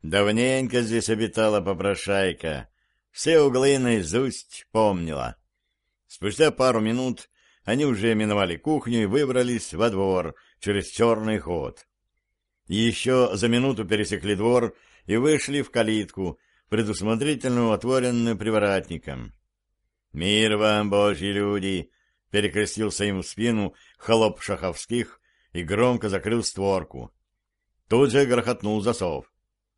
Давненько здесь обитала попрошайка, все углы наизусть помнила. Спустя пару минут они уже миновали кухню и выбрались во двор через черный ход. Еще за минуту пересекли двор и вышли в калитку, предусмотрительно отворенную привратником. «Мир вам, божьи люди!» — перекрестился им в спину холоп Шаховских и громко закрыл створку. Тут же грохотнул засов.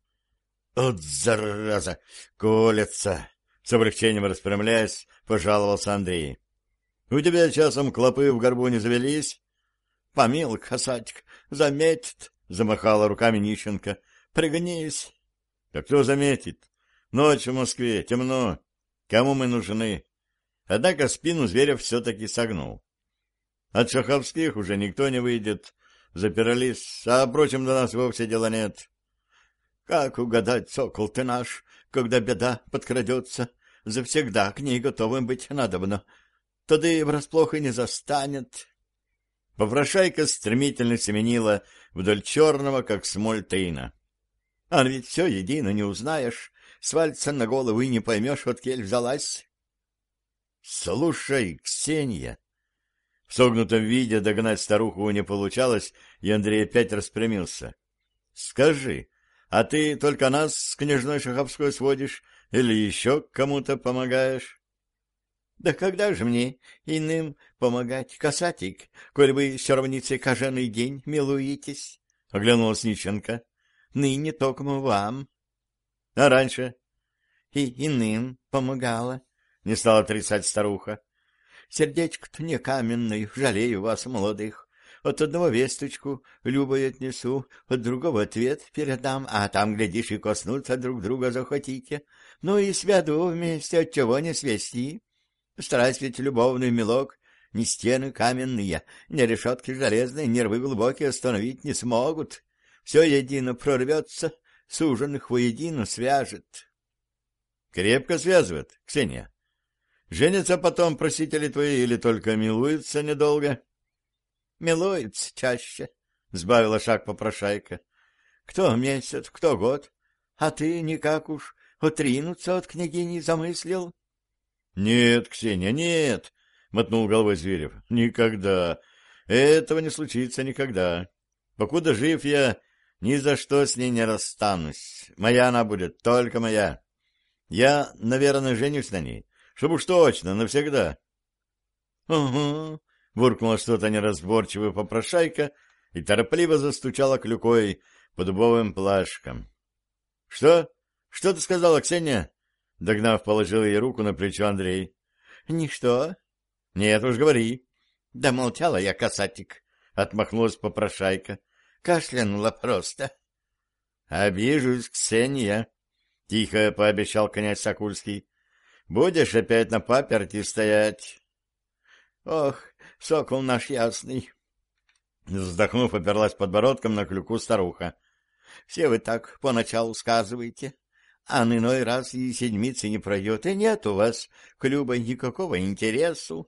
«От зараза! Колется!» — с облегчением распрямляясь, пожаловался Андрей. «У тебя часом клопы в горбу не завелись?» «Помилуй, касатик, заметит!» — замахала руками нищенка. «Пригнись!» «Да кто заметит? Ночь в Москве, темно. Кому мы нужны?» Однако спину зверя все-таки согнул. От Шаховских уже никто не выйдет. Запирались, а, впрочем, до нас вовсе дела нет. Как угадать, сокол ты наш, когда беда подкрадется? Завсегда к ней готовым быть надобно. Тогда и врасплох и не застанет. Попрошайка стремительно семенила вдоль черного, как смоль, тына. А ведь все едино не узнаешь, свалится на голову и не поймешь, от кель взялась. — Слушай, Ксения! В согнутом виде догнать старуху не получалось, и Андрей опять распрямился. — Скажи, а ты только нас с княжной Шаховской сводишь или еще кому-то помогаешь? — Да когда же мне иным помогать, касатик, коль вы сёрвницей каждый день милуетесь? — оглянулась Нищенко. — Ныне токмо вам. — А раньше? — И иным помогала, — не стала отрицать старуха. — Сердечко-то не каменное, жалею вас, молодых. От одного весточку любой отнесу, от другого ответ передам, а там, глядишь, и коснуться друг друга захотите. Ну и свяду вместе, отчего не свести. Страсть ведь любовный милок, ни стены каменные, ни решетки железные, нервы глубокие остановить не смогут. Все едино прорвется, суженных воедино свяжет. Крепко связывает, Ксения. Женятся потом просители твои или только милуются недолго? Милуется чаще, — сбавила шаг попрошайка. Кто месяц, кто год, а ты никак уж отринуться от княгини замыслил? — Нет, Ксения, нет, — мотнул головой Зверев, — никогда. Этого не случится никогда. Покуда жив я, ни за что с ней не расстанусь. Моя она будет, только моя. Я, наверное, женюсь на ней, чтобы уж точно, навсегда. — Угу, — буркнула что-то неразборчивая попрошайка и торопливо застучала клюкой по дубовым плашкам. — Что? Что ты сказала, Ксения? — догнав, положил ей руку на плечо Андрей. — Ничто. — Нет уж, говори. — Да молчала я, касатик, — отмахнулась попрошайка. Кашлянула просто. — Обижусь, Ксения, — тихо пообещал князь Сокульский. — Будешь опять на паперти стоять. — Ох, сокол наш ясный! Вздохнув, оперлась подбородком на клюку старуха. — Все вы так поначалу сказываете, а на иной раз и седмицы не пройдет, и нет у вас к Любе никакого интересу.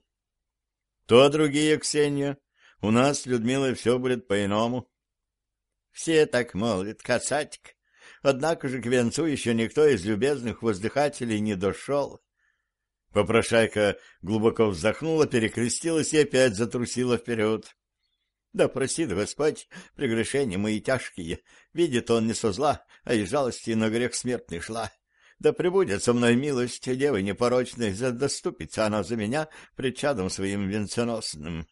— То другие, Ксения. У нас с Людмилой все будет по-иному. — Все так молвят, касатик. Однако же к венцу еще никто из любезных воздыхателей не дошел. Попрошайка глубоко вздохнула, перекрестилась и опять затрусила вперед. Да простит Господь прегрешения мои тяжкие, видит он не со зла, а из жалости на грех смертный шла. Да пребудет со мной милость девы непорочной, да доступится она за меня пред чадом своим венценосным.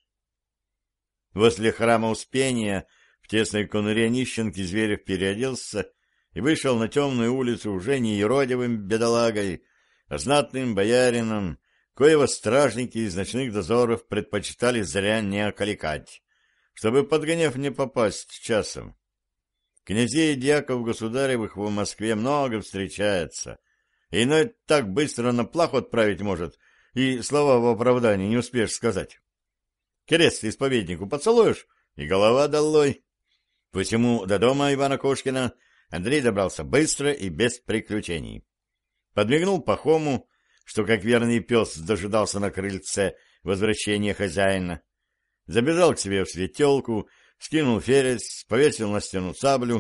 Возле храма Успения в тесной конуре нищенки Зверев переоделся и вышел на темную улицу уже не еродивым бедолагой, а знатным боярином, коего стражники из ночных дозоров предпочитали зря не околикать, чтобы под гнев не попасть часом. Князей и дьяков государевых в Москве много встречается, иной так быстро на плаху отправить может, и слова в оправдании не успеешь сказать. Крест исповеднику поцелуешь, и голова долой. Посему до дома Ивана Кошкина Андрей добрался быстро и без приключений. Подмигнул Пахому, что, как верный пес, дожидался на крыльце возвращения хозяина. Забежал к себе в светелку, скинул ферес, повесил на стену саблю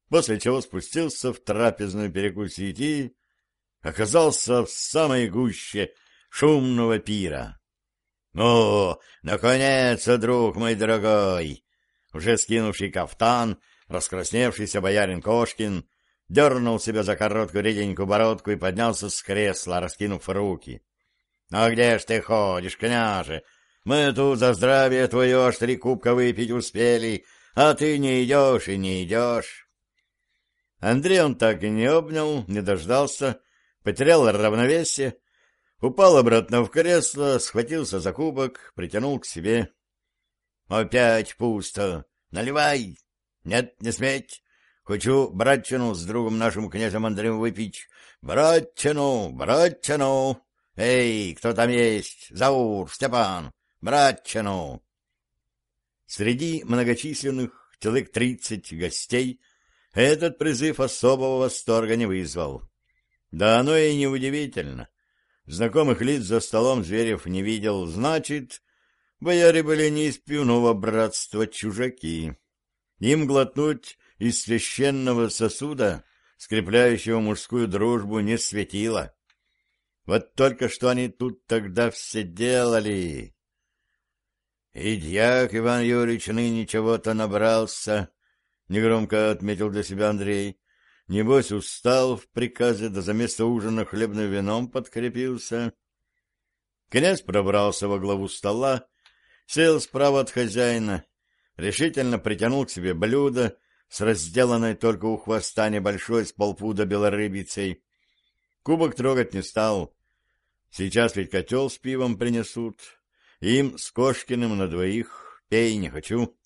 после чего спустился в трапезную перекусить и оказался в самой гуще шумного пира. — О, наконец-то, друг мой дорогой! Уже скинувший кафтан, раскрасневшийся боярин Кошкин дернул себя за короткую реденькую бородку и поднялся с кресла, раскинув руки. — А где ж ты ходишь, княже? Мы тут за здравие твое аж 3 кубка выпить успели, а ты не идешь и не идешь. Андрей он так и не обнял, не дождался, потерял равновесие, упал обратно в кресло, схватился за кубок, притянул к себе. — Опять пусто. Наливай. Нет, не сметь. Хочу братчину с другом нашим князем Андреем выпить. Братчину, братчину. Эй, кто там есть? Заур, Степан, братчину. Среди многочисленных человек 30 гостей этот призыв особого восторга не вызвал. Да оно и неудивительно. Знакомых лиц за столом Зверев не видел, значит, бояре были не из пивного братства чужаки. Им глотнуть из священного сосуда, скрепляющего мужскую дружбу, не светило. Вот только что они тут тогда все делали. И дьяк Иван Юрьевич ныне чего-то набрался, — негромко отметил для себя Андрей. Небось, устал в приказе, да за место ужина хлебным вином подкрепился. Князь пробрался во главу стола, сел справа от хозяина, решительно притянул к себе блюдо с разделанной только у хвоста небольшой с полпуда белорыбицей. Кубок трогать не стал. Сейчас ведь котел с пивом принесут. Им с Кошкиным на двоих пей не хочу.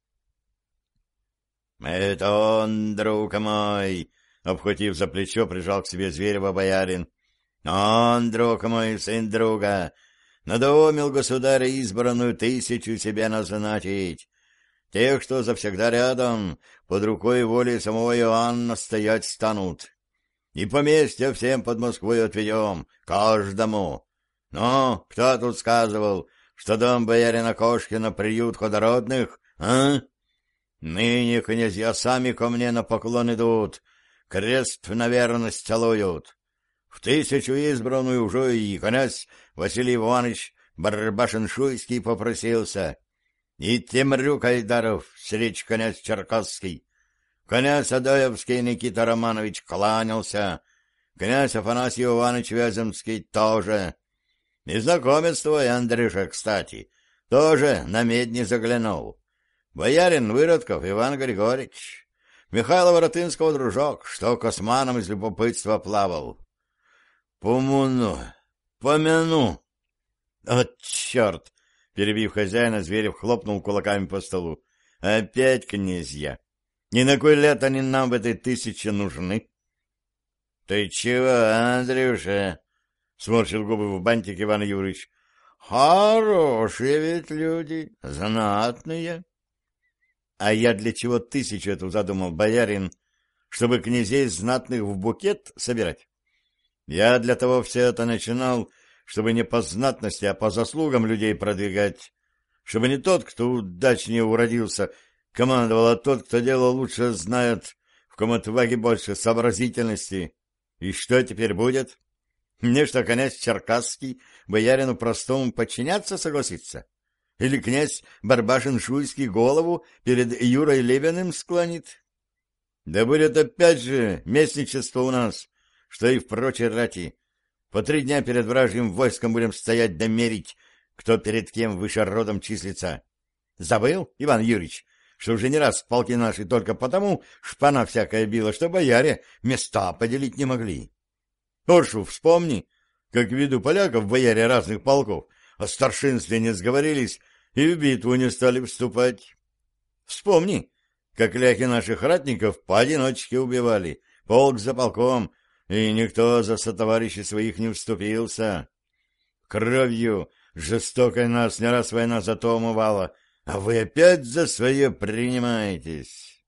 — Это он, друг мой! — обхватив за плечо, прижал к себе Зверева боярин. — Он, друг мой, сын друга, надоумил государя избранную 1000 себе назначить. Тех, что завсегда рядом, под рукой воли самого Иоанна стоять станут. И поместья всем под Москвой отведем, каждому. Ну, кто тут сказывал, что дом боярина Кошкина приют ходородных, а? Ныне князья сами ко мне на поклон идут, крест на верность целуют. В 1000 избранную уже и князь Василий Иванович Барбашин-Шуйский попросился, и Темрюк Айдаров, среч князь Черкасский, князь Адоевский Никита Романович кланялся, князь Афанасий Иванович Вяземский тоже. И знакомец твой, Андрюша, кстати, тоже на медни заглянул. Боярин Выродков Иван Григорьевич, Михаила Воротынского дружок, что к османам из любопытства плавал. Помяну. От черт! Перебив хозяина, Зверев хлопнул кулаками по столу. Опять князья! Ни на кой ляд они нам в этой 1000 нужны? — Ты чего, Андрюша? — сморщил губы в бантик Иван Юрьевич. — Хорошие ведь люди, знатные. — А я для чего 1000 эту задумал, боярин? Чтобы князей знатных в букет собирать? Я для того все это начинал, чтобы не по знатности, а по заслугам людей продвигать, чтобы не тот, кто удачнее уродился, командовал, а тот, кто дело лучше знает, в ком отваги больше, сообразительности. И что теперь будет? Мне что, князь Черкасский боярину простому подчиняться согласится? Или князь Барбашин-Шуйский голову перед Юрой Левиным склонит? Да будет опять же местничество у нас, что и в прочей рати. По 3 дня перед вражьим войском будем стоять да мерить, кто перед кем выше родом числится. Забыл, Иван Юрьевич, что уже не раз полки наши только потому шпана всякая била, что бояре места поделить не могли. Оршу вспомни, как ввиду поляков бояре разных полков о старшинстве не сговорились и в битву не стали вступать. Вспомни, как ляхи наших ратников поодиночке убивали, полк за полком, и никто за сотоварищей своих не вступился. Кровью жестокой нас не раз война зато умывала, а вы опять за свое принимаетесь.